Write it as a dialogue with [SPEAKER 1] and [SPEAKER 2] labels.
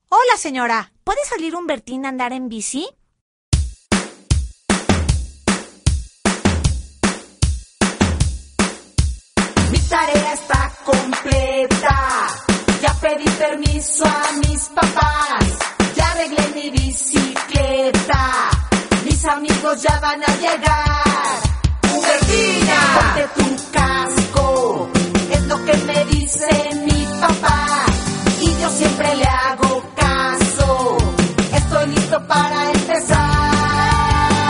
[SPEAKER 1] Hola, señora. ¿Puede salir un Bertín a andar en bici?
[SPEAKER 2] Mi tarea está completa. Ya pedí permiso a mis papás. Ya arreglé mi bicicleta. Mis amigos ya van a llegar. ¡Bertina! Ponte tu casco. Es lo que me dicen